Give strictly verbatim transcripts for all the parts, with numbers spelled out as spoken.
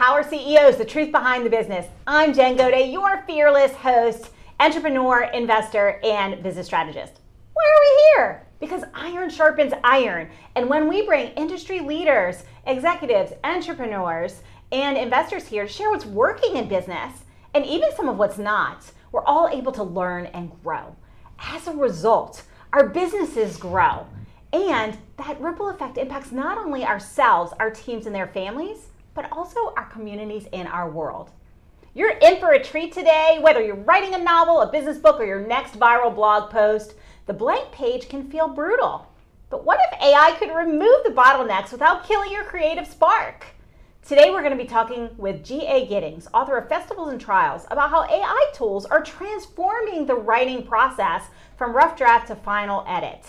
Empower C E Os, the truth behind the business. I'm Jen Gaudet, your fearless host, entrepreneur, investor, and business strategist. Why are we here? Because iron sharpens iron. And when we bring industry leaders, executives, entrepreneurs, and investors here to share what's working in business, and even some of what's not, we're all able to learn and grow. As a result, our businesses grow. And that ripple effect impacts not only ourselves, our teams, and their families, but also our communities and our world. You're in for a treat today, whether you're writing a novel, a business book, or your next viral blog post. The blank page can feel brutal. But what if A I could remove the bottlenecks without killing your creative spark? Today we're going to be talking with G A Giddings, author of Festivals and Trials, about how A I tools are transforming the writing process from rough draft to final edit.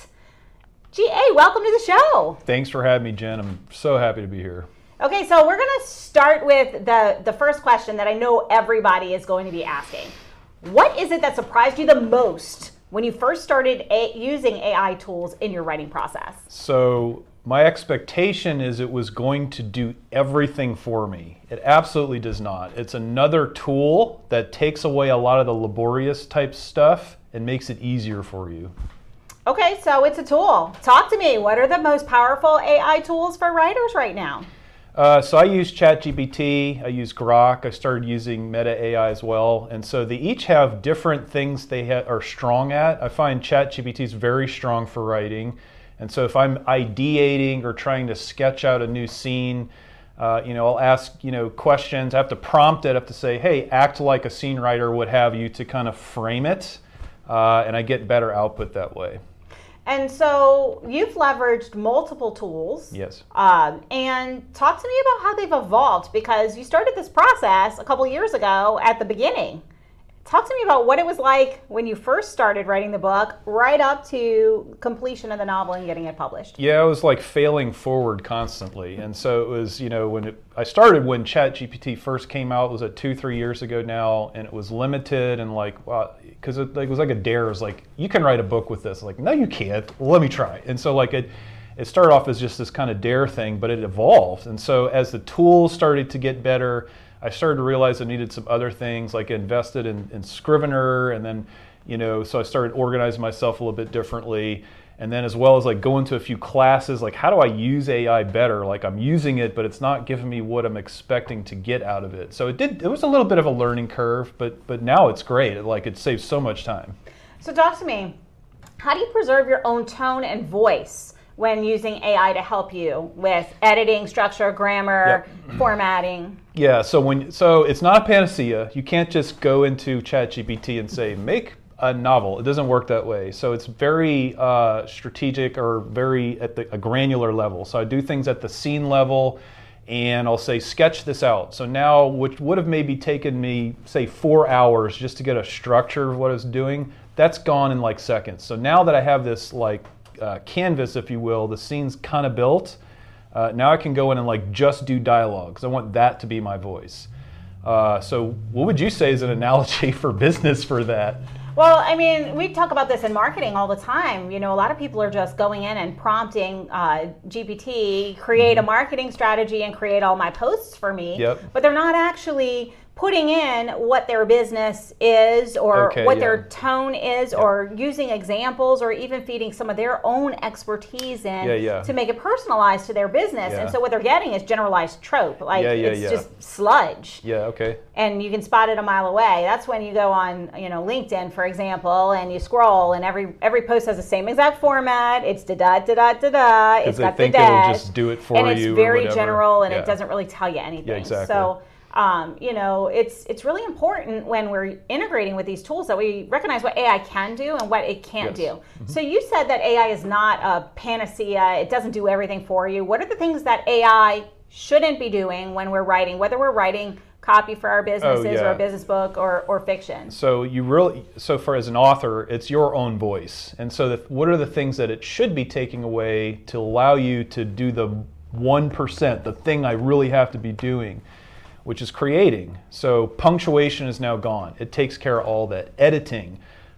G A, welcome to the show. Thanks for having me, Jen. I'm so happy to be here. Okay, so we're going to start with the, the first question that I know everybody is going to be asking. What is it that surprised you the most when you first started a, using A I tools in your writing process? So my expectation is it was going to do everything for me. It absolutely does not. It's another tool that takes away a lot of the laborious type stuff and makes it easier for you. Okay, so it's a tool. Talk to me. What are the most powerful A I tools for writers right now? Uh, so I use ChatGPT, I use Grok, I started using Meta A I as well, and so they each have different things they ha- are strong at. I find ChatGPT is very strong for writing, and so if I'm ideating or trying to sketch out a new scene, uh, you know, I'll ask, you know, questions. I have to prompt it, I have to say, hey, act like a scene writer would have you to kind of frame it, uh, and I get better output that way. And so you've leveraged multiple tools. Yes. Um, and talk to me about how they've evolved, because you started this process a couple years ago at the beginning. Talk to me about what it was like when you first started writing the book, right up to completion of the novel and getting it published. Yeah, it was like failing forward constantly. And so it was, you know, when it, I started when ChatGPT first came out, it was at two, three years ago now, and it was limited and like, wow, because it, like, it was like a dare. It was like, you can write a book with this. Like, no, you can't. Well, let me try. And so like it, it started off as just this kind of dare thing, but it evolved. And so as the tools started to get better, I started to realize I needed some other things, like I invested in, in Scrivener, and then, you know, so I started organizing myself a little bit differently. And then as well as like going to a few classes, like how do I use A I better? Like I'm using it, but it's not giving me what I'm expecting to get out of it. So it did, it was a little bit of a learning curve, but but now it's great. It, like it saves so much time. So talk to me, how do you preserve your own tone and voice when using A I to help you with editing, structure, grammar, yep. formatting? Yeah, so when so it's not a panacea. You can't just go into ChatGPT and say, make a novel. It doesn't work that way. So it's very uh, strategic or very at the, a granular level. So I do things at the scene level, and I'll say, sketch this out. So now, which would have maybe taken me, say, four hours just to get a structure of what I was doing, that's gone in like seconds. So now that I have this like uh, canvas, if you will, the scene's kind of built, uh, now I can go in and like just do dialogue, because I want that to be my voice. Uh, so what would you say is an analogy for business for that? Well, I mean, we talk about this in marketing all the time. You know, a lot of people are just going in and prompting uh, G P T, create a marketing strategy and create all my posts for me. Yep. But they're not actually putting in what their business is, or okay, what yeah. their tone is, yep. or using examples, or even feeding some of their own expertise in yeah, yeah. to make it personalized to their business. Yeah. And so what they're getting is generalized trope. Like yeah, yeah, it's yeah. just sludge. Yeah, okay. And you can spot it a mile away. That's when you go on, you know, LinkedIn, for example, and you scroll, and every every post has the same exact format. It's da da da da da da. It's they got think the dash, it'll just do it for and you, it's very or whatever. general, and yeah. it doesn't really tell you anything. Yeah, exactly. So, um, you know, it's it's really important when we're integrating with these tools that we recognize what A I can do and what it can't Yes. do. Mm-hmm. So you said that A I is not a panacea. It doesn't do everything for you. What are the things that A I shouldn't be doing when we're writing, whether we're writing copy for our businesses oh, yeah. or a business book or, or fiction? So you really, so for as an author, it's your own voice. And so the, what are the things that it should be taking away to allow you to do the one percent, the thing I really have to be doing, which is creating. So punctuation is now gone. It takes care of all that. Editing,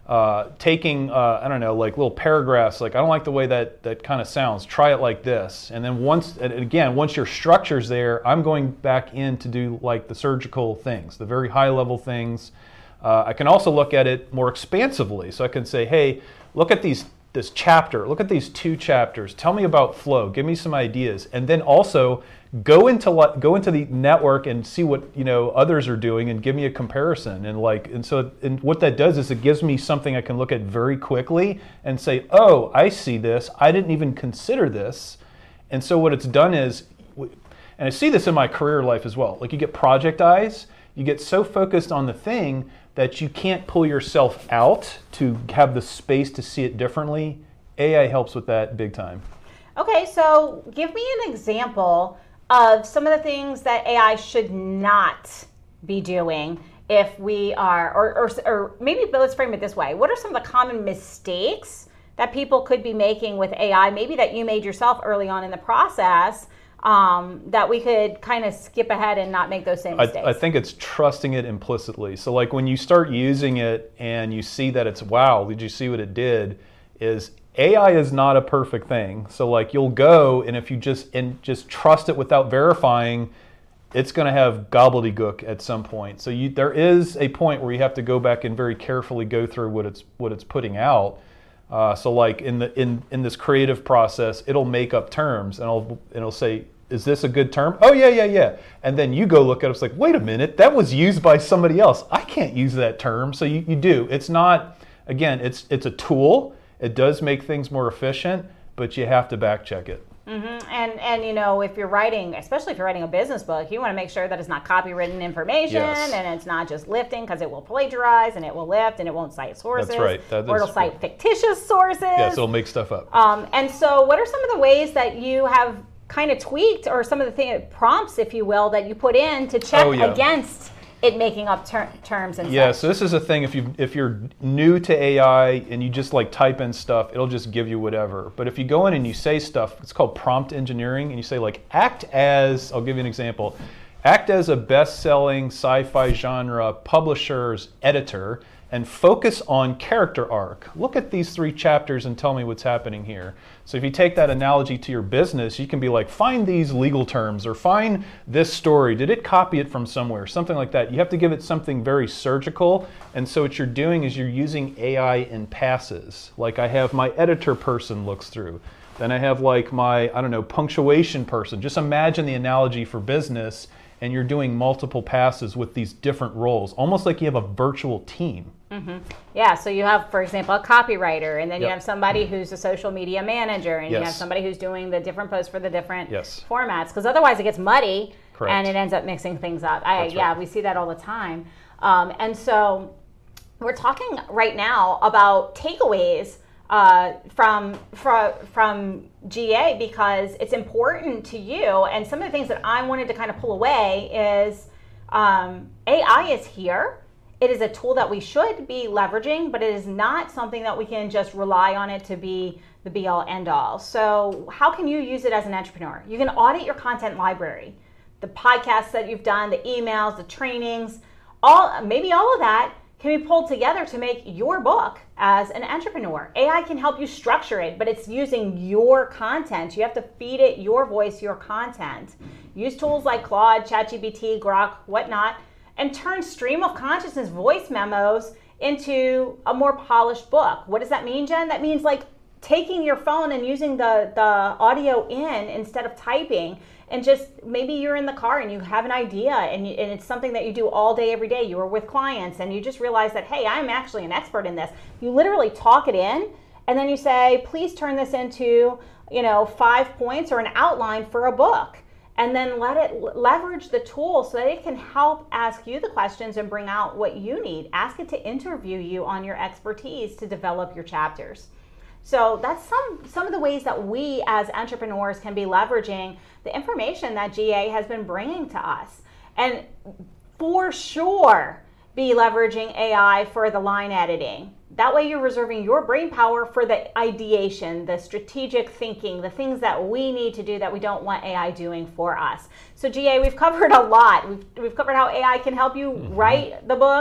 uh, taking, uh, I don't know, like little paragraphs, like I don't like the way that that kind of sounds, try it like this. And then once, and again, once your structure's there, I'm going back in to do like the surgical things, the very high level things. Uh, I can also look at it more expansively. So I can say, hey, look at these this chapter, look at these two chapters, tell me about flow, give me some ideas. And then also go into go into the network and see what, you know, others are doing and give me a comparison. And like, and so and what that does is it gives me something I can look at very quickly and say, oh, I see this, I didn't even consider this. And so what it's done is, and I see this in my career life as well, like you get project eyes, you get so focused on the thing that you can't pull yourself out to have the space to see it differently. A I helps with that big time. Okay, so give me an example of some of the things that A I should not be doing if we are, or, or, or maybe let's frame it this way. What are some of the common mistakes that people could be making with A I, maybe that you made yourself early on in the process, um, that we could kind of skip ahead and not make those same mistakes? I, I think it's trusting it implicitly. So like when you start using it and you see that it's, wow, did you see what it did, is A I is not a perfect thing. So like you'll go, and if you just and just trust it without verifying, it's going to have gobbledygook at some point. So you, there is a point where you have to go back and very carefully go through what it's what it's putting out. Uh, so like in the in in this creative process, it'll make up terms and it'll and it'll say, is this a good term? Oh yeah, yeah, yeah. And then you go look at it, it's like, wait a minute, that was used by somebody else. I can't use that term. So you, you do. It's not, again, it's it's a tool. It does make things more efficient, but you have to back check it. Mm-hmm. And and you know, if you're writing, especially if you're writing a business book, you want to make sure that it's not copywritten information, yes. and it's not just lifting, because it will plagiarize and it will lift and it won't cite sources. That's right. That or is, it'll cite fictitious sources. Yes, it'll make stuff up. Um, and so, what are some of the ways that you have kind of tweaked, or some of the thing, prompts, if you will, that you put in to check oh, yeah. against it making up ter- terms and yeah, such? so this is a thing, if you if you're new to A I and you just like type in stuff, it'll just give you whatever. But if you go in and you say stuff, it's called prompt engineering, and you say like, act as, I'll give you an example, act as a best-selling sci-fi genre publisher's editor and focus on character arc. Look at these three chapters and tell me what's happening here. So if you take that analogy to your business, you can be like, find these legal terms or find this story. Did it copy it from somewhere? Something like that. You have to give it something very surgical. And so what you're doing is you're using A I in passes. Like I have my editor person looks through. Then I have like my, I don't know, punctuation person. Just imagine the analogy for business, and you're doing multiple passes with these different roles, almost like you have a virtual team. Mm-hmm. Yeah, so you have, for example, a copywriter, and then yep. you have somebody who's a social media manager, and yes. you have somebody who's doing the different posts for the different yes. formats, because otherwise it gets muddy. Correct. And it ends up mixing things up. I, That's yeah, right. we see that all the time. Um, and so we're talking right now about takeaways uh, from, from, from G A, because it's important to you. And some of the things that I wanted to kind of pull away is um, A I is here. It is a tool that we should be leveraging, but it is not something that we can just rely on it to be the be all end all. So how can you use it as an entrepreneur? You can audit your content library, the podcasts that you've done, the emails, the trainings, all maybe all of that can be pulled together to make your book as an entrepreneur. A I can help you structure it, but it's using your content. You have to feed it your voice, your content. Use tools like Claude, ChatGPT, Grok, whatnot, and turn stream of consciousness voice memos into a more polished book. What does that mean, Jen? That means like taking your phone and using the, the audio in instead of typing, and just maybe you're in the car and you have an idea and, you, and it's something that you do all day, every day. You are with clients and you just realize that, hey, I'm actually an expert in this. You literally talk it in, and then you say, please turn this into, you know, five points or an outline for a book. And then let it leverage the tool so that it can help ask you the questions and bring out what you need. Ask it to interview you on your expertise to develop your chapters. So that's some, some of the ways that we as entrepreneurs can be leveraging the information that G A has been bringing to us. And for sure, be leveraging A I for the line editing. That way you're reserving your brain power for the ideation, the strategic thinking, the things that we need to do that we don't want A I doing for us. So G A, we've covered a lot. We've, we've covered how A I can help you mm-hmm. write the book,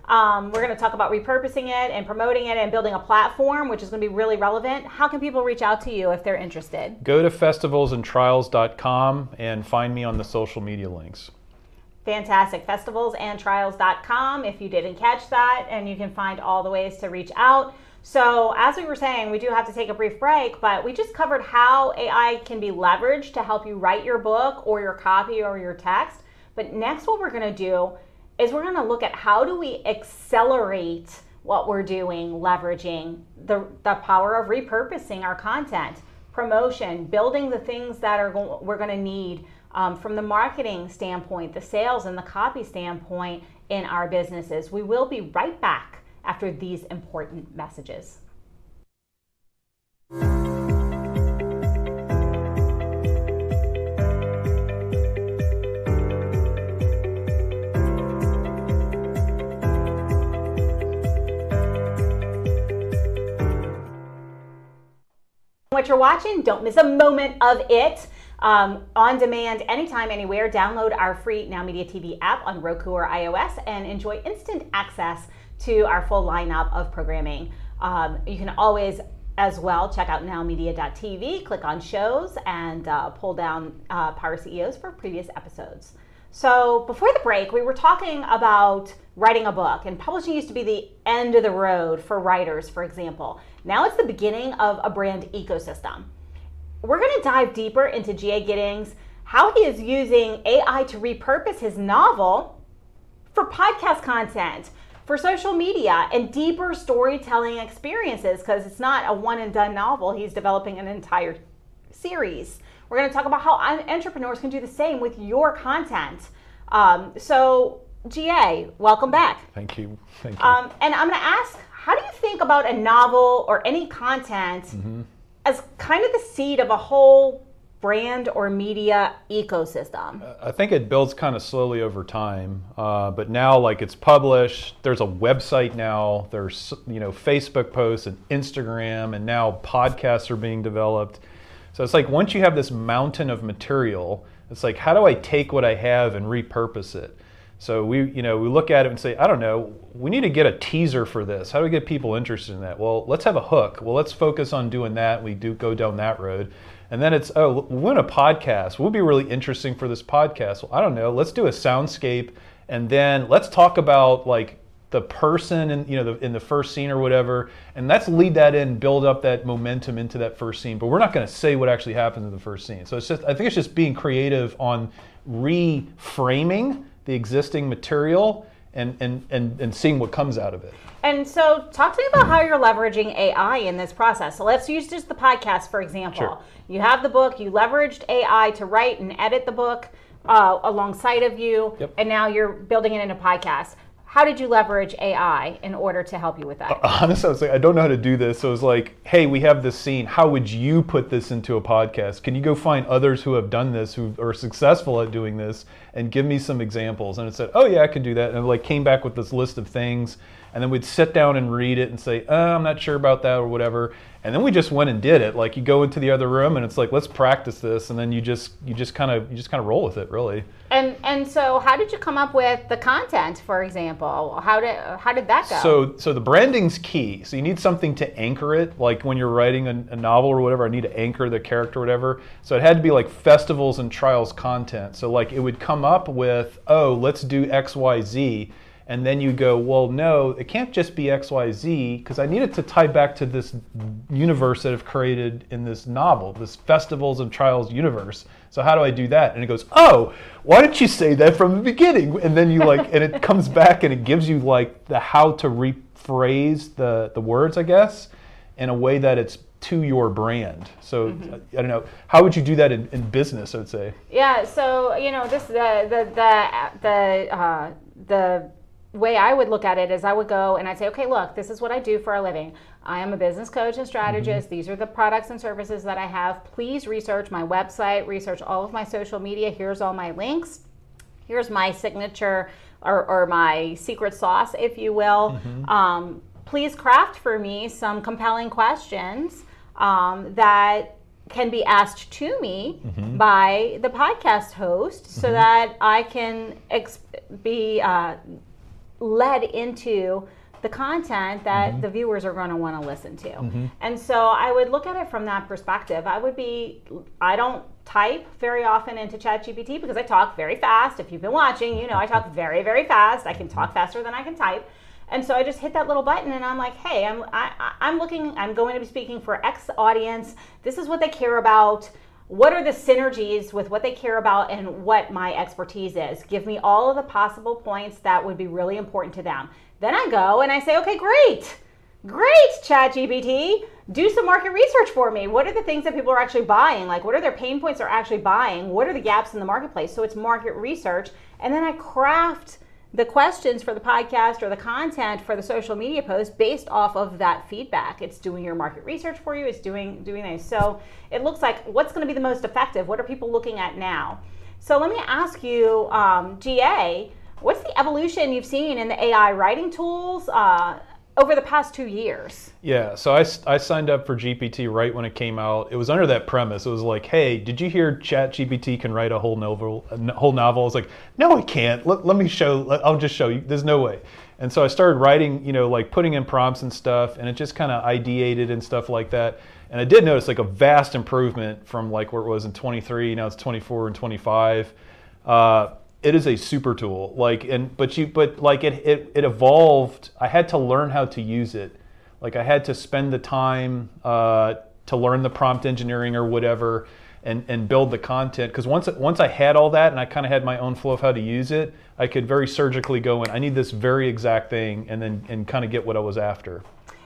Um, we're going to talk about repurposing it and promoting it and building a platform, which is going to be really relevant. How can people reach out to you if they're interested? Go to festivals and trials dot com and find me on the social media links. Fantastic. festivals and trials dot com if you didn't catch that, and you can find all the ways to reach out. So as we were saying, we do have to take a brief break, but we just covered how A I can be leveraged to help you write your book or your copy or your text. But next, what we're going to do is we're going to look at how do we accelerate what we're doing, leveraging the, the power of repurposing our content, promotion, building the things that are go- we're going to need um, from the marketing standpoint, the sales and the copy standpoint in our businesses. We will be right back after these important messages. What you're watching, don't miss a moment of it. Um, on demand, anytime, anywhere. Download our free Now Media T V app on Roku or iOS and enjoy instant access to our full lineup of programming. Um, you can always, as well, check out now media dot t v, click on shows, and uh, pull down uh, Power C E Os for previous episodes. So before the break, we were talking about writing a book, and publishing used to be the end of the road for writers, for example. Now it's the beginning of a brand ecosystem. We're going to dive deeper into G A. Giddings, how he is using A I to repurpose his novel for podcast content, for social media, and deeper storytelling experiences, because it's not a one and done novel. He's developing an entire series. We're going to talk about how entrepreneurs can do the same with your content. Um, so G A, welcome back. Thank you. Thank you. Um, and I'm going to ask, how do you think about a novel or any content mm-hmm. as kind of the seed of a whole brand or media ecosystem? I think it builds kind of slowly over time, uh, but now like it's published, there's a website now, there's you know Facebook posts and Instagram, and now podcasts are being developed. So it's like once you have this mountain of material, it's like, how do I take what I have and repurpose it? So we, you know, we look at it and say, I don't know, we need to get a teaser for this. How do we get people interested in that? Well, let's have a hook. Well, let's focus on doing that. We do go down that road. And then it's, oh, we want a podcast. What would be really interesting for this podcast? Well, I don't know. Let's do a soundscape, and then let's talk about like the person in, you know, the, in the first scene or whatever, and let's lead that in, build up that momentum into that first scene. But we're not going to say what actually happens in the first scene. So it's just, I think it's just being creative on reframing the existing material and, and, and, and seeing what comes out of it. And so talk to me about how you're leveraging A I in this process. So let's use just the podcast, for example. Sure. You have the book, you leveraged A I to write and edit the book uh, alongside of you, yep. and now you're building it into podcast. How did you leverage A I in order to help you with that? Honestly, I was like, I don't know how to do this. So it was like, hey, we have this scene. How would you put this into a podcast? Can you go find others who have done this, who are successful at doing this, and give me some examples? And it said, oh yeah, I can do that. And it like came back with this list of things. And then we'd sit down and read it and say, oh, I'm not sure about that or whatever. And then we just went and did it. Like you go into the other room and it's like, let's practice this. And then you just you just kind of you just kind of roll with it, really. And and so how did you come up with the content, for example? How did how did that go? So so the branding's key. So you need something to anchor it. Like when you're writing a, a novel or whatever, I need to anchor the character or whatever. So it had to be like festivals and trials content. So like it would come up with, oh, let's do X, Y, Z. And then you go, well, no, it can't just be X, Y, Z, because I need it to tie back to this universe that I've created in this novel, this festivals and trials universe. So how do I do that? And it goes, oh, why didn't you say that from the beginning? And then you like, and it comes back and it gives you like the how to rephrase the, the words, I guess, in a way that it's to your brand. So mm-hmm. I don't know, how would you do that in, in business, I would say? Yeah, so, you know, this, the, the, the, the, uh, the, way I would look at it is I would go and I'd say, okay, look, this is what I do for a living. I am a business coach and strategist. Mm-hmm. These are the products and services that I have. Please research my website, research all of my social media. Here's all my links. Here's my signature or, or my secret sauce, if you will. Mm-hmm. Um, please craft for me some compelling questions um, that can be asked to me mm-hmm. by the podcast host so mm-hmm. that I can ex- be... Uh, led into the content that mm-hmm. the viewers are going to want to listen to. Mm-hmm. And so I would look at it from that perspective. I would be, I don't type very often into ChatGPT because I talk very fast. If you've been watching, you know I talk very, very fast. I can talk faster than I can type. And so I just hit that little button and I'm like, hey, I'm, I, I'm looking, I'm going to be speaking for X audience. This is what they care about. What are the synergies with what they care about and what my expertise is? Give me all of the possible points that would be really important to them. Then I go and I say, okay, great, great, ChatGPT, do some market research for me. What are the things that people are actually buying? Like, what are their pain points they're actually buying? What are the gaps in the marketplace? So it's market research. And then I craft the questions for the podcast or the content for the social media post based off of that feedback. It's doing your market research for you. It's doing doing this. So it looks like what's going to be the most effective? What are people looking at now? So let me ask you, um, G A, what's the evolution you've seen in the A I writing tools uh, over the past two years? Yeah, so I, I signed up for G P T right when it came out. It was under that premise. It was like, hey, did you hear ChatGPT can write a whole novel? A whole novel? I was like, no, it can't. Let, let me show. Let, I'll just show you. There's no way. And so I started writing, you know, like putting in prompts and stuff, and it just kind of ideated and stuff like that. And I did notice like a vast improvement from like where it was in twenty-three. Now it's twenty-four and twenty-five. Uh, It is a super tool, like, and but you, but like it, it, it evolved. I had to learn how to use it. Like I had to spend the time uh, to learn the prompt engineering or whatever, and and build the content. Because once once I had all that, and I kind of had my own flow of how to use it, I could very surgically go in. I need this very exact thing, and then and kind of get what I was after.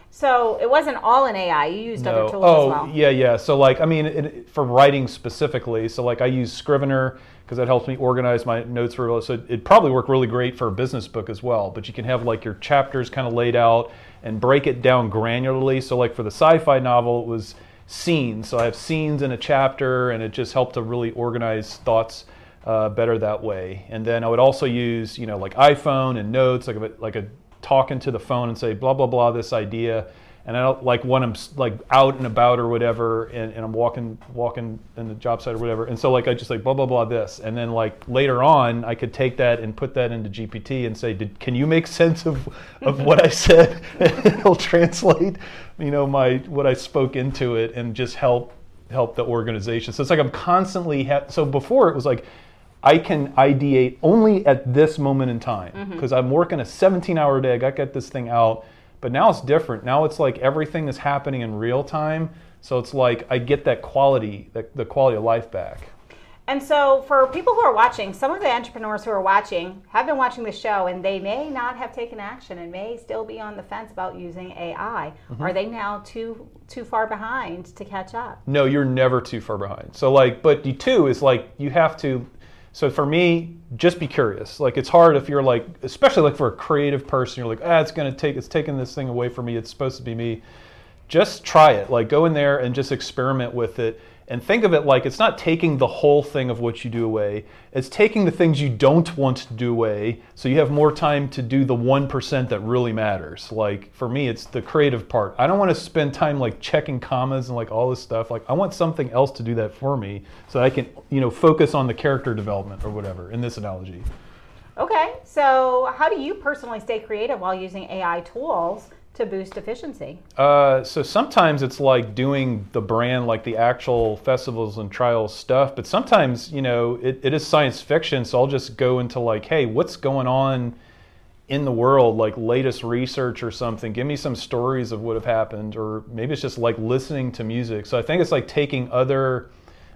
So it wasn't all in A I. You used no. other tools oh, as well. yeah, yeah. So like, I mean, it, for writing specifically, so like I use Scrivener because that helps me organize my notes really well. So it'd probably work really great for a business book as well. But you can have like your chapters kind of laid out and break it down granularly. So like for the sci-fi novel, it was scenes. So I have scenes in a chapter, and it just helped to really organize thoughts uh, better that way. And then I would also use, you know, like iPhone and notes, like a, like a talking to the phone and say blah blah blah this idea. And I don't like when I'm like out and about or whatever, and, and I'm walking walking in the job site or whatever. And so like I just like blah blah blah this, and then like later on I could take that and put that into G P T and say, Did, can you make sense of of what I said? And it'll translate, you know, my what I spoke into it and just help help the organization. So it's like I'm constantly ha- so before it was like I can ideate only at this moment in time because mm-hmm. I'm working a seventeen hour day. I got to get this thing out. But now it's different. Now it's like everything is happening in real time. So it's like I get that quality, that, the quality of life back. And so for people who are watching, some of the entrepreneurs who are watching have been watching the show, and they may not have taken action and may still be on the fence about using A I. Mm-hmm. Are they now too too far behind to catch up? No, you're never too far behind. So like, but you too is like you have to. So for me, just be curious. Like it's hard if you're like, especially like for a creative person, you're like, ah, it's gonna take, it's taking this thing away from me. It's supposed to be me. Just try it. Like go in there and just experiment with it. And think of it like it's not taking the whole thing of what you do away. It's taking the things you don't want to do away, so you have more time to do the one percent that really matters. Like for me, it's the creative part. I don't want to spend time like checking commas and like all this stuff. Like I want something else to do that for me, so I can, you know, focus on the character development or whatever in this analogy. Okay, so how do you personally stay creative while using A I tools to boost efficiency? Uh, so sometimes it's like doing the brand, like the actual festivals and trials stuff. But sometimes, you know, it, it is science fiction. So I'll just go into like, hey, what's going on in the world, like latest research or something. Give me some stories of what have happened. Or maybe it's just like listening to music. So I think it's like taking other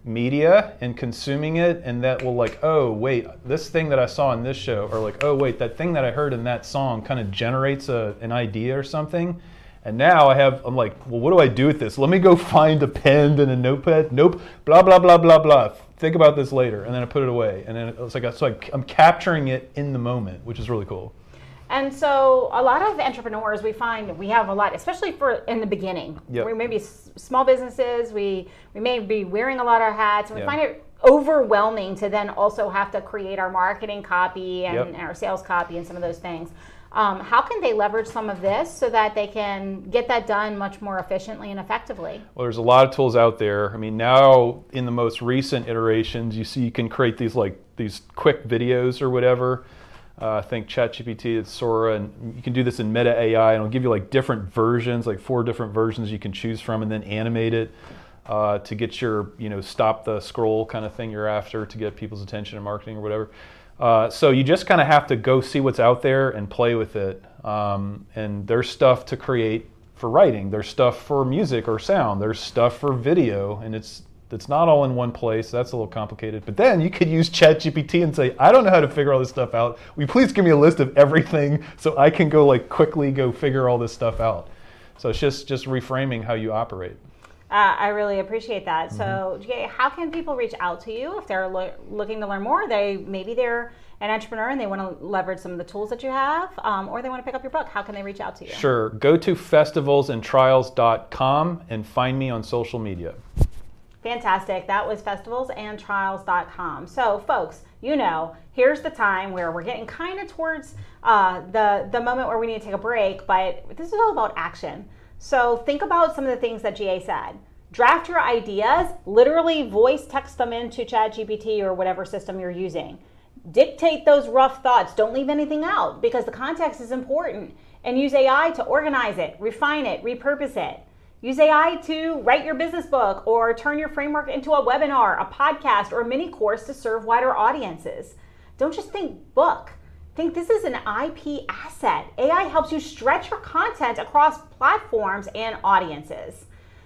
media and consuming it, and that will like, oh wait, this thing that I saw in this show, or like, oh wait, that thing that I heard in that song kind of generates a, an idea or something. And now I have, I'm like, well, what do I do with this? Let me go find a pen and a notepad. Nope, blah blah blah blah blah. Think about this later, and then I put it away. And then it's like, it's like I'm capturing it in the moment, which is really cool. And so a lot of entrepreneurs, we find we have a lot, especially for in the beginning. Yep. We may be s- small businesses, we, we may be wearing a lot of hats, and we yeah. find it overwhelming to then also have to create our marketing copy and, yep. and our sales copy and some of those things. Um, how can they leverage some of this so that they can get that done much more efficiently and effectively? Well, there's a lot of tools out there. I mean, now in the most recent iterations, you see you can create these like these quick videos or whatever. Uh, I think ChatGPT, it's Sora, and you can do this in Meta A I, and it'll give you like different versions, like four different versions you can choose from, and then animate it uh, to get your, you know, stop the scroll kind of thing you're after to get people's attention in marketing or whatever. Uh, so you just kind of have to go see what's out there and play with it. Um, and there's stuff to create for writing. There's stuff for music or sound. There's stuff for video, and it's it's not all in one place. That's a little complicated. But then you could use ChatGPT and say, I don't know how to figure all this stuff out. Will you please give me a list of everything so I can go like quickly go figure all this stuff out. So it's just just reframing how you operate. Uh, I really appreciate that. So, Jay, how can people reach out to you if they're lo- looking to learn more? They maybe they're an entrepreneur and they want to leverage some of the tools that you have, um, or they want to pick up your book. How can they reach out to you? Sure. Go to festivals and trials dot com and find me on social media. Fantastic. That was festivals and trials dot com. So, folks, you know, here's the time where we're getting kind of towards uh, the the moment where we need to take a break, but this is all about action. So think about some of the things that G A said. Draft your ideas, literally voice text them into ChatGPT or whatever system you're using. Dictate those rough thoughts. Don't leave anything out because the context is important. And use A I to organize it, refine it, repurpose it. Use A I to write your business book or turn your framework into a webinar, a podcast, or a mini course to serve wider audiences. Don't just think book. Think this is an I P asset. A I helps you stretch your content across platforms and audiences.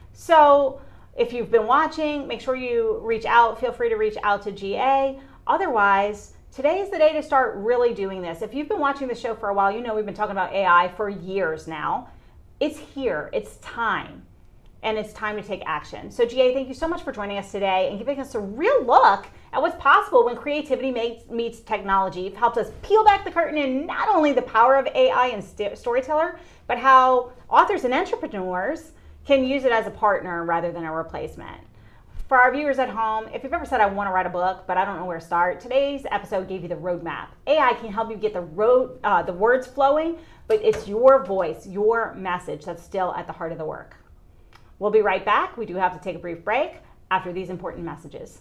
So if you've been watching, make sure you reach out. Feel free to reach out to G A. Otherwise, today is the day to start really doing this. If you've been watching the show for a while, you know we've been talking about A I for years now. It's here. It's time. And it's time to take action. So G A, thank you so much for joining us today and giving us a real look at what's possible when creativity meets, meets technology. You've helped us peel back the curtain in not only the power of A I and st- storyteller, but how authors and entrepreneurs can use it as a partner rather than a replacement. For our viewers at home, if you've ever said, I want to write a book, but I don't know where to start, today's episode gave you the roadmap. A I can help you get the road, uh, the words flowing, but it's your voice, your message that's still at the heart of the work. We'll be right back. We do have to take a brief break after these important messages.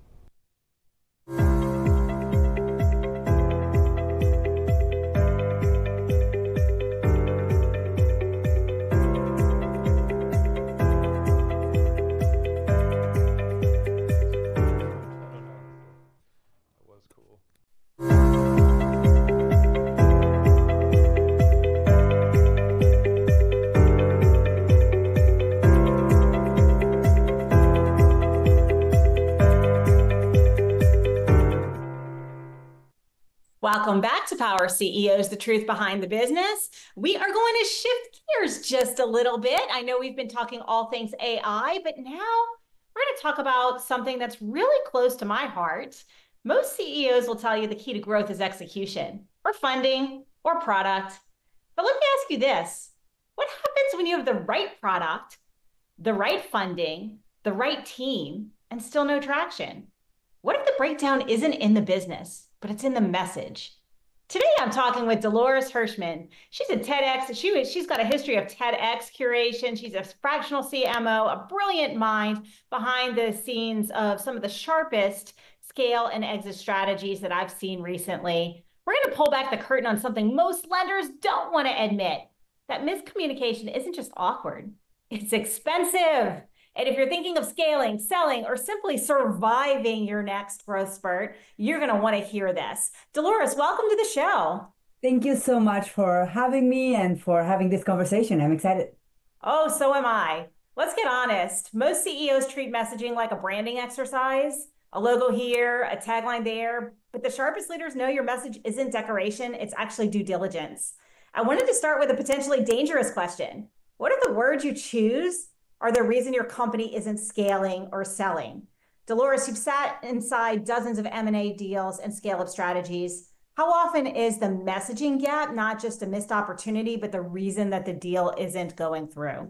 Welcome back to Power C E Os, the truth behind the business. We are going to shift gears just a little bit. I know we've been talking all things A I, but now we're going to talk about something that's really close to my heart. Most C E Os will tell you the key to growth is execution, or funding, or product. But let me ask you this. What happens when you have the right product, the right funding, the right team, and still no traction? What if the breakdown isn't in the business, but it's in the message? Today, I'm talking with Dolores Hirschman. She's a TEDx. She, she's got a history of TEDx curation. She's a fractional C M O, a brilliant mind behind the scenes of some of the sharpest scale and exit strategies that I've seen recently. We're going to pull back the curtain on something most lenders don't want to admit. That miscommunication isn't just awkward. It's expensive. And if you're thinking of scaling, selling, or simply surviving your next growth spurt, you're going to want to hear this. Dolores, welcome to the show. Thank you so much for having me and for having this conversation. I'm excited. Oh, so am I. Let's get honest. Most C E Os treat messaging like a branding exercise, a logo here, a tagline there. But the sharpest leaders know your message isn't decoration. It's actually due diligence. I wanted to start with a potentially dangerous question. What are the words you choose are the reason your company isn't scaling or selling? Dolores, you've sat inside dozens of M and A deals and scale-up strategies. How often is the messaging gap not just a missed opportunity, but the reason that the deal isn't going through?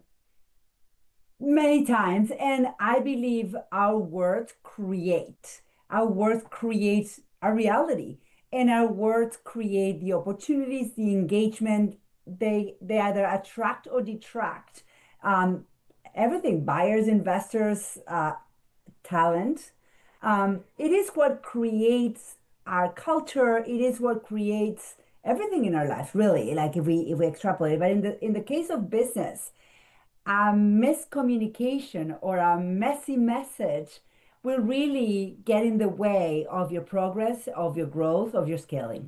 Many times, and I believe our words create. Our words create a reality, and our words create the opportunities, the engagement. They, they either attract or detract. Um, everything, buyers, investors, uh, talent. Um, it is what creates our culture. It is what creates everything in our life, really. Like if we if we extrapolate, but in the in the case of business, a miscommunication or a messy message will really get in the way of your progress, of your growth, of your scaling.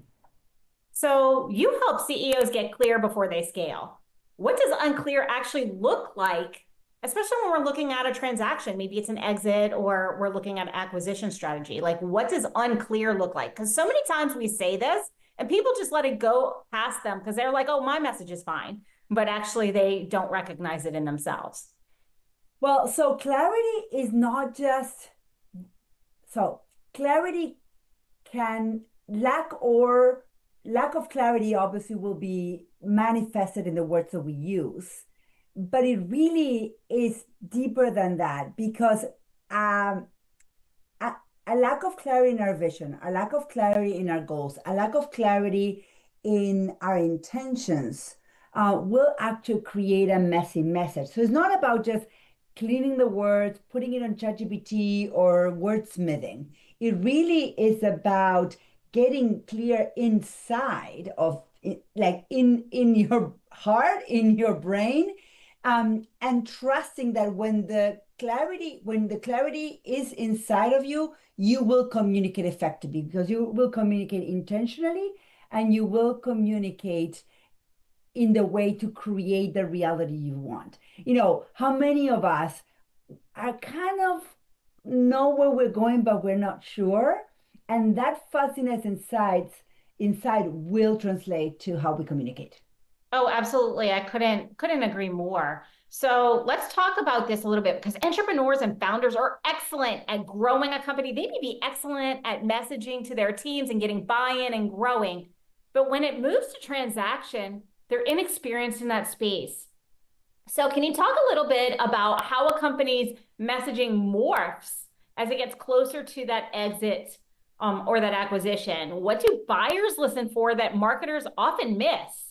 So you help C E Os get clear before they scale. What does unclear actually look like, especially when we're looking at a transaction? Maybe it's an exit or we're looking at acquisition strategy. Like, what does unclear look like? Because so many times we say this and people just let it go past them because they're like, oh, my message is fine. But actually, they don't recognize it in themselves. Well, so clarity is not just, so clarity can lack or lack of clarity obviously will be manifested in the words that we use, but it really is deeper than that because um, a, a lack of clarity in our vision, a lack of clarity in our goals, a lack of clarity in our intentions uh, will actually create a messy message. So it's not about just cleaning the words, putting it on ChatGPT or wordsmithing. It really is about getting clear inside of like in in your heart, in your brain, um, and trusting that when the clarity when the clarity is inside of you, you will communicate effectively because you will communicate intentionally and you will communicate in the way to create the reality you want. You know, how many of us are kind of know where we're going, but we're not sure. And that fuzziness inside, inside will translate to how we communicate. Oh, absolutely. I couldn't couldn't agree more. So let's talk about this a little bit because entrepreneurs and founders are excellent at growing a company. They may be excellent at messaging to their teams and getting buy-in and growing. But when it moves to transaction, they're inexperienced in that space. So can you talk a little bit about how a company's messaging morphs as it gets closer to that exit um, or that acquisition? What do buyers listen for that marketers often miss?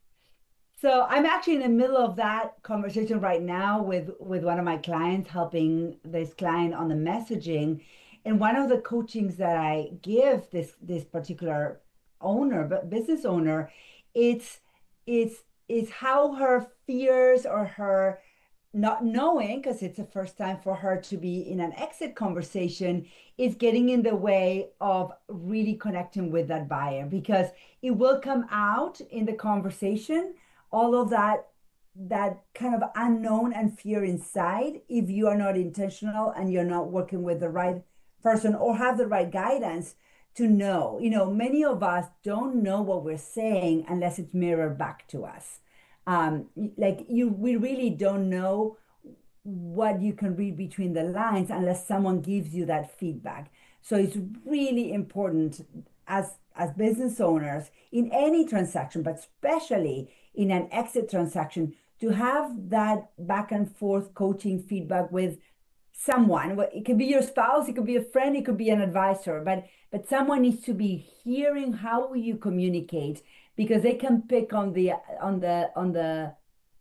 So I'm actually in the middle of that conversation right now with, with one of my clients, helping this client on the messaging. And one of the coachings that I give this this particular owner, but business owner, it's it's is how her fears or her not knowing, because it's the first time for her to be in an exit conversation, is getting in the way of really connecting with that buyer, because it will come out in the conversation, all of that that kind of unknown and fear inside, if you are not intentional and you're not working with the right person or have the right guidance to know. You know, many of us don't know what we're saying unless it's mirrored back to us. Um, like you, we really don't know what you can read between the lines unless someone gives you that feedback. So it's really important as as business owners in any transaction, but especially in an exit transaction, to have that back and forth coaching feedback with someone. It could be your spouse, it could be a friend, it could be an advisor, but but someone needs to be hearing how you communicate, because they can pick on the on the on the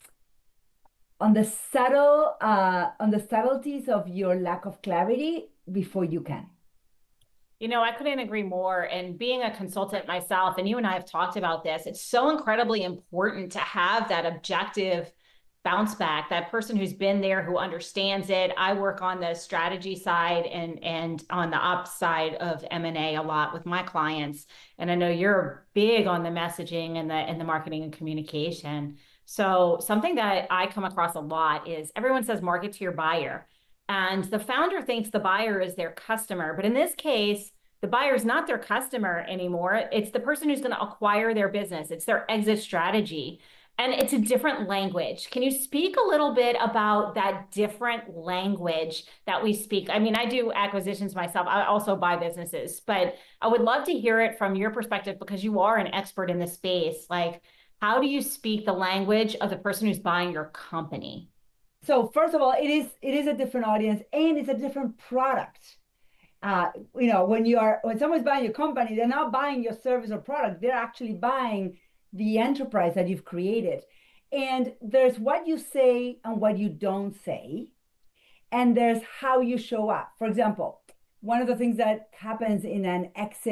on the subtle uh, on the subtleties of your lack of clarity before you can. You know, I couldn't agree more. And being a consultant myself, and you and I have talked about this, it's so incredibly important to have that objective bounce back, that person who's been there, who understands it. I work on the strategy side and and on the ops side of M and A a lot with my clients. And I know you're big on the messaging and the and the marketing and communication. So something that I come across a lot is everyone says market to your buyer. And the founder thinks the buyer is their customer. But in this case, the buyer is not their customer anymore. It's the person who's going to acquire their business. It's their exit strategy. And it's a different language. Can you speak a little bit about that different language that we speak? I mean, I do acquisitions myself. I also buy businesses, but I would love to hear it from your perspective, because you are an expert in this space. Like, how do you speak the language of the person who's buying your company? So first of all, it is it is a different audience and it's a different product. Uh, you know, when you are when someone's buying your company, they're not buying your service or product. They're actually buying the enterprise that you've created. And there's what you say and what you don't say. And there's how you show up. For example, one of the things that happens in an exit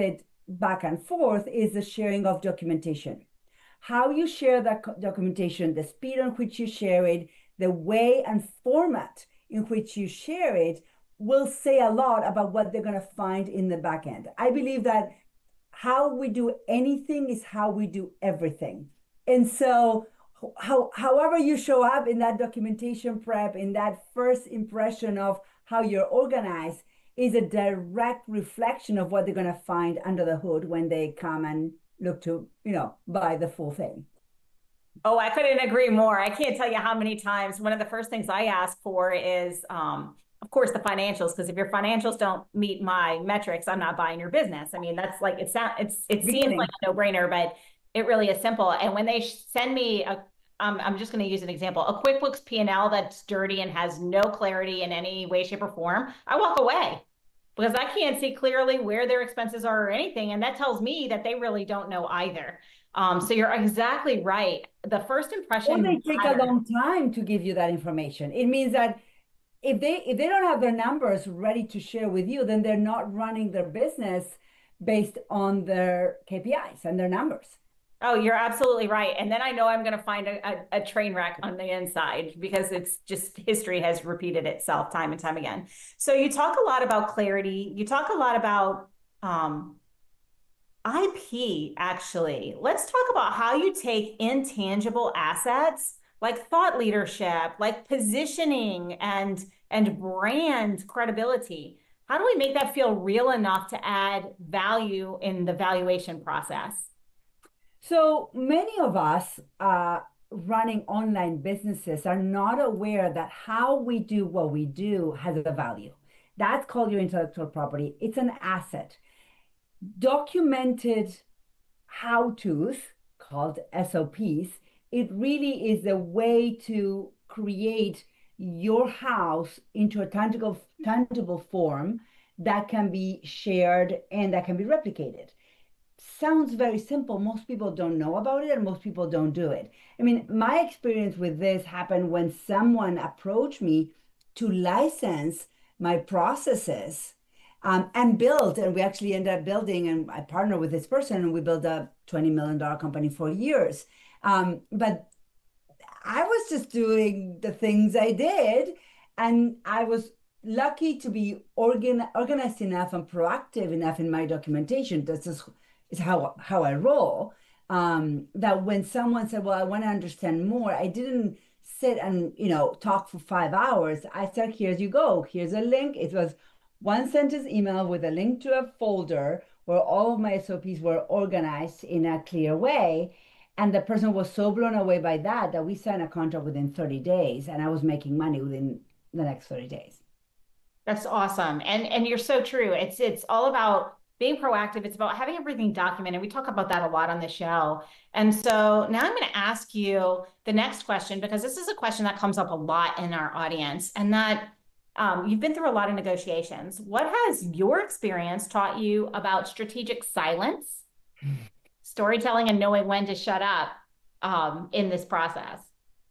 back and forth is the sharing of documentation. How you share that documentation, the speed on which you share it, the way and format in which you share it will say a lot about what they're going to find in the back end. I believe that how we do anything is how we do everything. And so how, however you show up in that documentation prep, in that first impression of how you're organized, is a direct reflection of what they're going to find under the hood when they come and look to, you know, buy the full thing. Oh, I couldn't agree more. I can't tell you how many times one of the first things I ask for is, um, of course, the financials, because if your financials don't meet my metrics, I'm not buying your business. I mean, that's like, it's not, it's, it seems like a no brainer, but it really is simple. And when they send me a, um, I'm just going to use an example, a QuickBooks P and L that's dirty and has no clarity in any way, shape, or form, I walk away because I can't see clearly where their expenses are or anything. And that tells me that they really don't know either. Um, so you're exactly right. The first impression. Or they take a long time to give you that information. It means that if they if they don't have their numbers ready to share with you, then they're not running their business based on their K P Is and their numbers. Oh, you're absolutely right. And then I know I'm going to find a, a, a train wreck on the inside because it's just history has repeated itself time and time again. So you talk a lot about clarity. You talk a lot about um, I P, actually. Let's talk about how you take intangible assets like thought leadership, like positioning and, and brand credibility. How do we make that feel real enough to add value in the valuation process? So many of us uh, running online businesses are not aware that how we do what we do has a value. That's called your intellectual property. It's an asset. Documented how-tos called S O Ps, it really is a way to create your house into a tangible, tangible form that can be shared and that can be replicated. Sounds very simple. Most people don't know about it and most people don't do it. I mean, my experience with this happened when someone approached me to license my processes um, and build, and we actually ended up building, and I partnered with this person and we built a twenty million dollar company for years. Um, but I was just doing the things I did, and I was lucky to be organ organized enough and proactive enough in my documentation. This is, is how, how I roll. Um, that when someone said, well, I want to understand more, I didn't sit and, you know, talk for five hours. I said, here's you go. Here's a link. It was one sentence email with a link to a folder where all of my S O Ps were organized in a clear way. And the person was so blown away by that, that we signed a contract within thirty days and I was making money within the next thirty days. That's awesome. And, and you're so true. It's, it's all about being proactive. It's about having everything documented. We talk about that a lot on the show. And so now I'm going to ask you the next question, because this is a question that comes up a lot in our audience, and that um, you've been through a lot of negotiations. What has your experience taught you about strategic silence, storytelling, and knowing when to shut up um, in this process?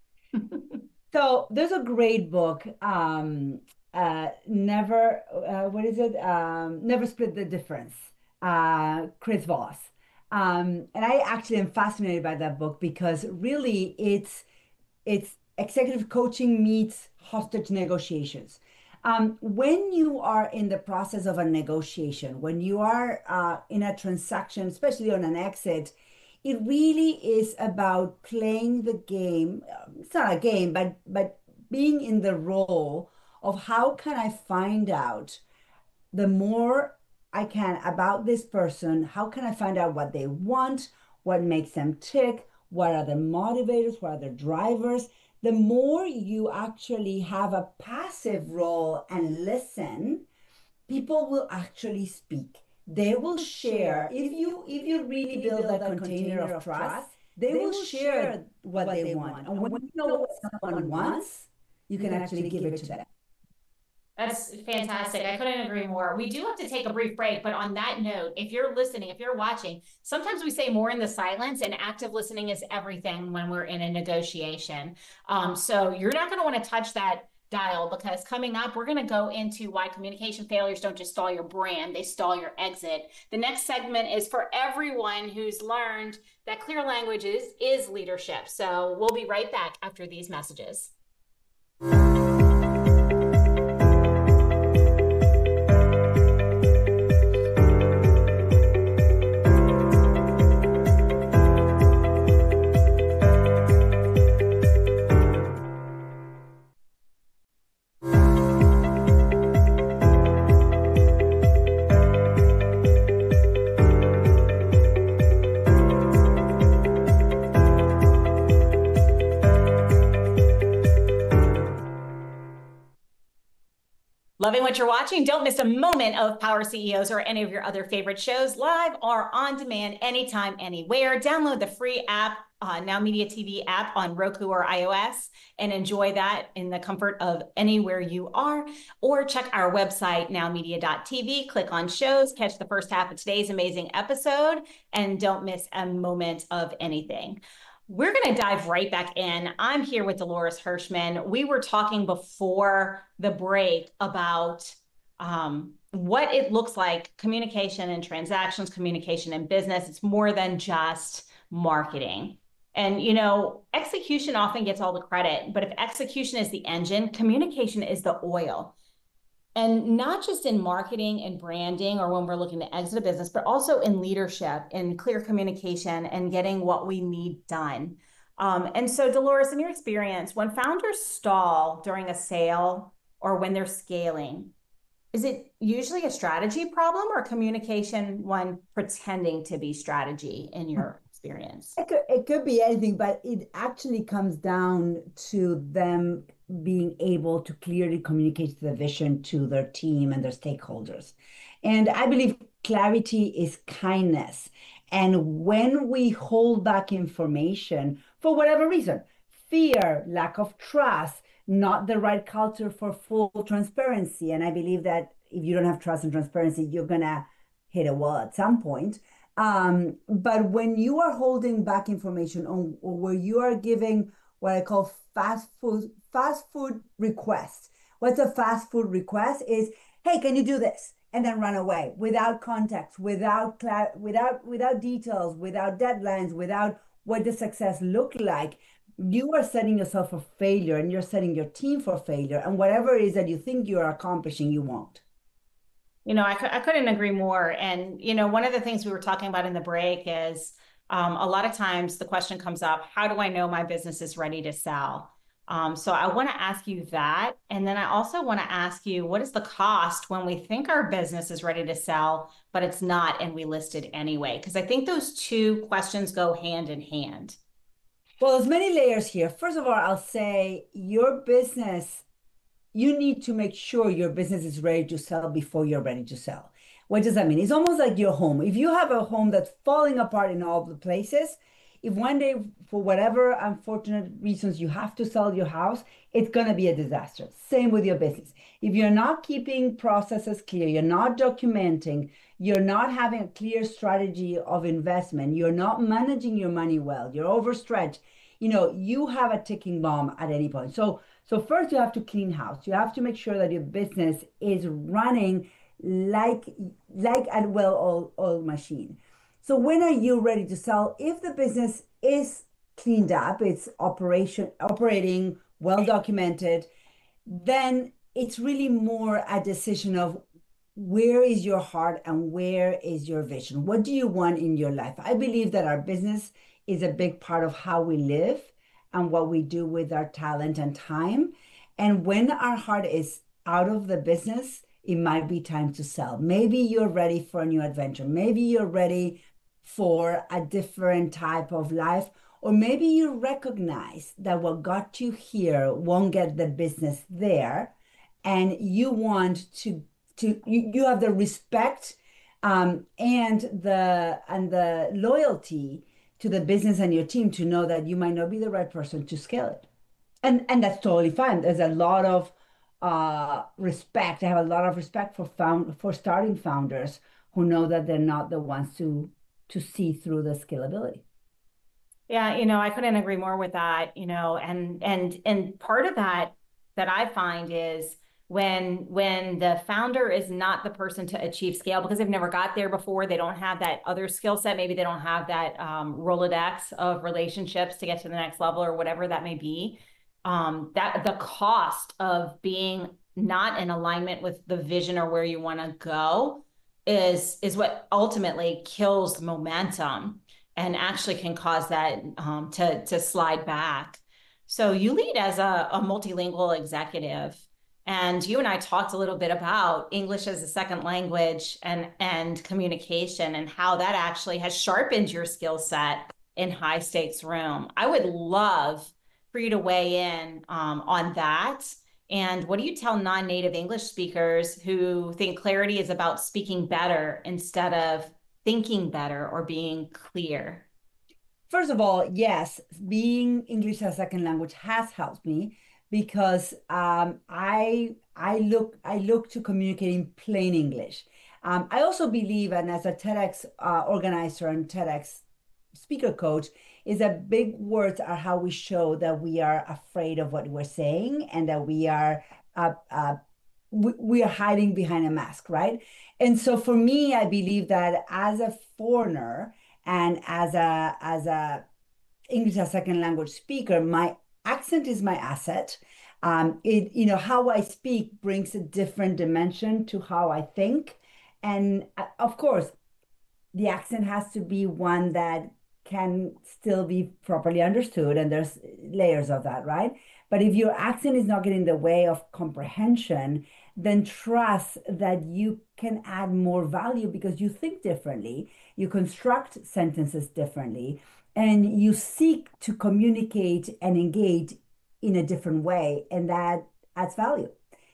So there's a great book, um, uh, Never, uh, what is it? Um, Never Split the Difference, uh, Chris Voss. Um, and I actually am fascinated by that book because really it's, it's executive coaching meets hostage negotiations. Um, when you are in the process of a negotiation, when you are uh, in a transaction, especially on an exit, it really is about playing the game. It's not a game, but but being in the role of how can I find out the more I can about this person, how can I find out what they want, what makes them tick, what are their motivators, what are their drivers. The more you actually have a passive role and listen, people will actually speak. They will share. If you if you really build that container of trust, they will share what they want. And when you know what someone wants, you can actually give it to them. That's fantastic. I couldn't agree more. We do have to take a brief break, but on that note, if you're listening, if you're watching, sometimes we say more in the silence, and active listening is everything when we're in a negotiation. Um, so you're not going to want to touch that dial, because coming up, we're going to go into why communication failures don't just stall your brand, they stall your exit. The next segment is for everyone who's learned that clear language is, is leadership. So we'll be right back after these messages. Loving what you're watching? Don't miss a moment of Power C E Os or any of your other favorite shows, live or on demand, anytime, anywhere. Download the free app, uh, Now Media T V app on Roku or iOS, and enjoy that in the comfort of anywhere you are. Or check our website, now media dot t v, click on shows, catch the first half of today's amazing episode, and don't miss a moment of anything. We're going to dive right back in. I'm here with Dolores Hirschman. We were talking before the break about um, what it looks like, communication and transactions, communication and business. It's more than just marketing. And, you know, execution often gets all the credit, but if execution is the engine, communication is the oil. And not just in marketing and branding or when we're looking to exit a business, but also in leadership and clear communication and getting what we need done. Um, and so, Dolores, in your experience, when founders stall during a sale or when they're scaling, is it usually a strategy problem or communication one pretending to be strategy in your experience? It could, it could be anything, but it actually comes down to them being able to clearly communicate the vision to their team and their stakeholders. And I believe clarity is kindness. And when we hold back information for whatever reason, fear, lack of trust, not the right culture for full transparency. And I believe that if you don't have trust and transparency, you're going to hit a wall at some point. Um, but when you are holding back information on, or where you are giving what I call fast food, fast food requests. What's a fast food request is, hey, can you do this? And then run away without context, without without without details, without deadlines, without what the success look like. You are setting yourself for failure and you're setting your team for failure. And whatever it is that you think you are accomplishing, you won't. You know, I, I couldn't agree more. And, you know, one of the things we were talking about in the break is um, a lot of times the question comes up, how do I know my business is ready to sell? Um, so I want to ask you that. And then I also want to ask you, what is the cost when we think our business is ready to sell, but it's not, and we list it anyway? Because I think those two questions go hand in hand. Well, there's many layers here. First of all, I'll say your business, you need to make sure your business is ready to sell before you're ready to sell. What does that mean? It's almost like your home. If you have a home that's falling apart in all the places, if one day, for whatever unfortunate reasons, you have to sell your house, it's going to be a disaster. Same with your business. If you're not keeping processes clear, you're not documenting, you're not having a clear strategy of investment, you're not managing your money well, you're overstretched, you know, you have a ticking bomb at any point. So, so first you have to clean house. You have to make sure that your business is running like, like a well-oiled machine. So when are you ready to sell? If the business is cleaned up, it's operation operating, well documented, then it's really more a decision of where is your heart and where is your vision? What do you want in your life? I believe that our business is a big part of how we live and what we do with our talent and time. And when our heart is out of the business, it might be time to sell. Maybe you're ready for a new adventure. Maybe you're ready for a different type of life. Or maybe you recognize that what got you here won't get the business there. And you want to, to you, you have the respect um, and the and the loyalty to the business and your team to know that you might not be the right person to scale it. And, and that's totally fine. There's a lot of uh, respect. I have a lot of respect for found for starting founders who know that they're not the ones to to see through the scalability. Yeah, you know, I couldn't agree more with that, you know, and and and part of that that I find is when when the founder is not the person to achieve scale because they've never got there before, they don't have that other skill set, maybe they don't have that um, Rolodex of relationships to get to the next level or whatever that may be, um, that the cost of being not in alignment with the vision or where you want to go is is what ultimately kills momentum and actually can cause that um, to to slide back. So you lead as a, a multilingual executive. And you and I talked a little bit about English as a second language and, and communication and how that actually has sharpened your skill set in high stakes room. I would love for you to weigh in um, on that. And what do you tell non-native English speakers who think clarity is about speaking better instead of thinking better or being clear? First of all, yes, being English as a second language has helped me because um, I I look I look to communicate in plain English. Um, I also believe, and as a TEDx uh, organizer and TEDx speaker coach, is that big words are how we show that we are afraid of what we're saying and that we are uh, uh, we, we are hiding behind a mask, right? And so for me, I believe that as a foreigner and as a as a English as a second language speaker, my accent is my asset. Um, it, you know, how I speak brings a different dimension to how I think. And uh, of course, the accent has to be one that can still be properly understood. And there's layers of that, right? But if your accent is not getting in the way of comprehension, then trust that you can add more value because you think differently, you construct sentences differently, and you seek to communicate and engage in a different way, and that adds value.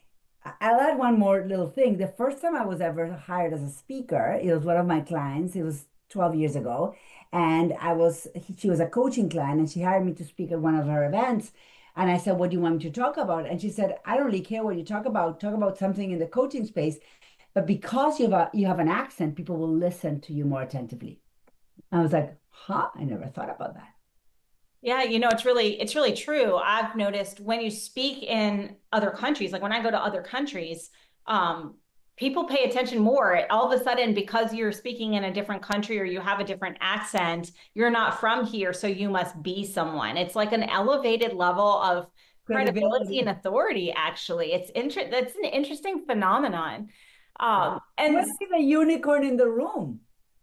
I'll add one more little thing. The first time I was ever hired as a speaker, it was one of my clients. It was twelve years ago, and I was she was a coaching client, and she hired me to speak at one of her events. And I said, "What do you want me to talk about?" And she said, "I don't really care what you talk about. Talk about something in the coaching space, but because you have a, you have an accent, people will listen to you more attentively." I was like, huh, I never thought about that. Yeah, you know, it's really, it's really true. I've noticed when you speak in other countries, like when I go to other countries, um, people pay attention more. All of a sudden, because you're speaking in a different country or you have a different accent, you're not from here, so you must be someone. It's like an elevated level of credibility and authority, actually. It's inter- that's an interesting phenomenon. Um, and what's the unicorn in the room?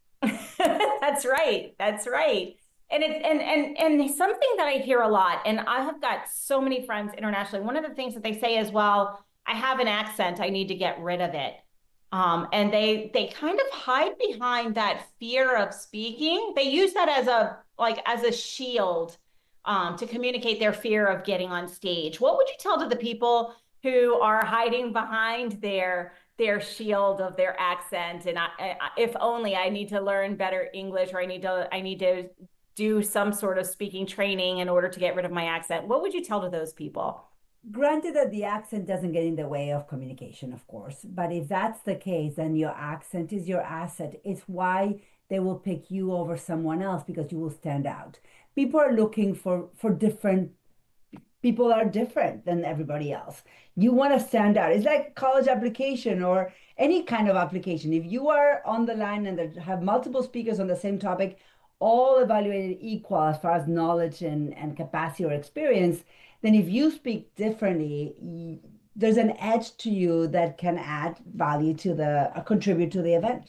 That's right. That's right. And it's and and and something that I hear a lot, and I have got so many friends internationally. One of the things that they say is, "Well, I have an accent. I need to get rid of it." Um, and they they kind of hide behind that fear of speaking. They use that as a like as a shield um, to communicate their fear of getting on stage. What would you tell to the people who are hiding behind their their shield of their accent and I, I, if only I need to learn better English or I need to I need to do some sort of speaking training in order to get rid of my accent? What would you tell to those people? Granted that the accent doesn't get in the way of communication, of course, but if that's the case, then your accent is your asset. It's why they will pick you over someone else because you will stand out. People are looking for for different people are different than everybody else. You want to stand out. It's like college application or any kind of application. If you are on the line and there have multiple speakers on the same topic, all evaluated equal as far as knowledge and, and capacity or experience, then if you speak differently, there's an edge to you that can add value to the, uh, contribute to the event.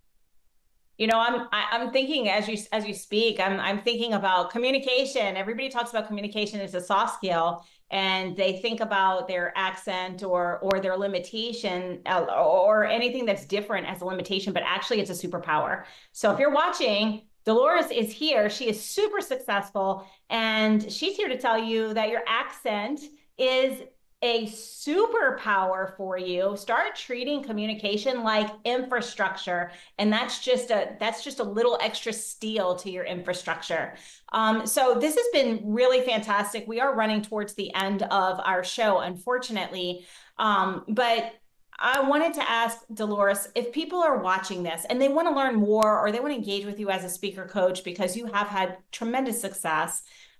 You know, I'm I, I'm thinking as you as you speak, I'm I'm thinking about communication. Everybody talks about communication as a soft skill, and they think about their accent or or their limitation uh, or anything that's different as a limitation, but actually it's a superpower. So if you're watching, Dolores is here. She is super successful, and she's here to tell you that your accent is a superpower for you. Start treating communication like infrastructure, and that's just a that's just a little extra steel to your infrastructure. Um, so this has been really fantastic. We are running towards the end of our show, unfortunately, um, but I wanted to ask Dolores, if people are watching this and they want to learn more or they want to engage with you as a speaker coach because you have had tremendous success,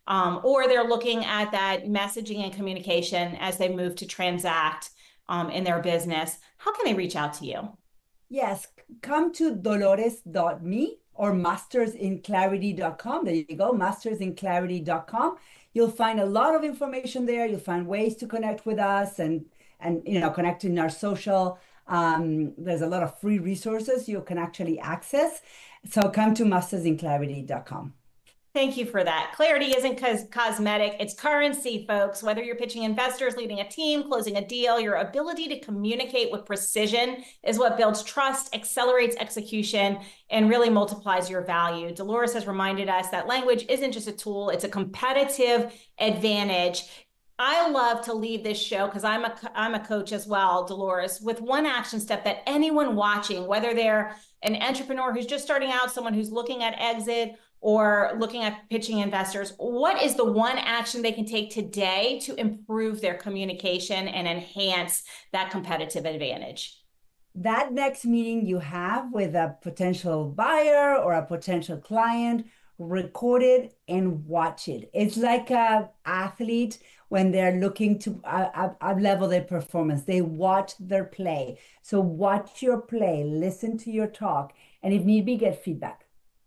um, or they're looking at that messaging and communication as they move to transact um, in their business, how can they reach out to you? Yes, come to dolores dot me or masters in clarity dot com. There you go, masters in clarity dot com. You'll find a lot of information there. You'll find ways to connect with us and and you know connect in our social. Um, there's a lot of free resources you can actually access. So come to masters in clarity dot com. Thank you for that. Clarity isn't cos cosmetic, it's currency, folks. Whether you're pitching investors, leading a team, closing a deal, your ability to communicate with precision is what builds trust, accelerates execution, and really multiplies your value. Dolores has reminded us that language isn't just a tool, it's a competitive advantage. I love to leave this show, because I'm a, I'm a coach as well, Dolores, with one action step that anyone watching, whether they're an entrepreneur who's just starting out, someone who's looking at exit, or looking at pitching investors, what is the one action they can take today to improve their communication and enhance that competitive advantage? That next meeting you have with a potential buyer or a potential client, record it and watch it. It's like an athlete when they're looking to uh, up level their performance. They watch their play. So watch your play, listen to your talk, and if need be, get feedback.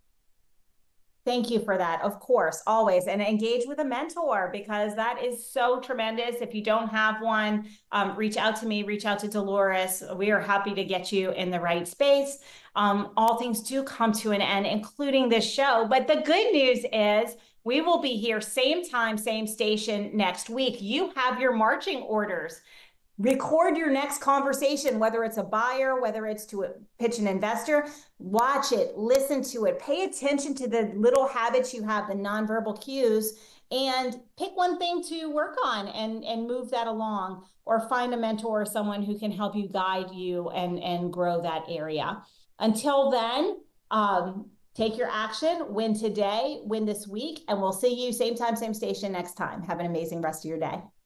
Thank you for that. Of course, always. And engage with a mentor, because that is so tremendous. If you don't have one, um, reach out to me, reach out to Dolores. We are happy to get you in the right space. Um, all things do come to an end, including this show. But the good news is we will be here same time, same station next week. You have your marching orders. Record your next conversation, whether it's a buyer, whether it's to pitch an investor. Watch it, listen to it, pay attention to the little habits you have, the nonverbal cues, and pick one thing to work on and, and move that along, or find a mentor or someone who can help you guide you and, and grow that area. Until then, um, take your action, win today, win this week, and we'll see you same time, same station next time. Have an amazing rest of your day.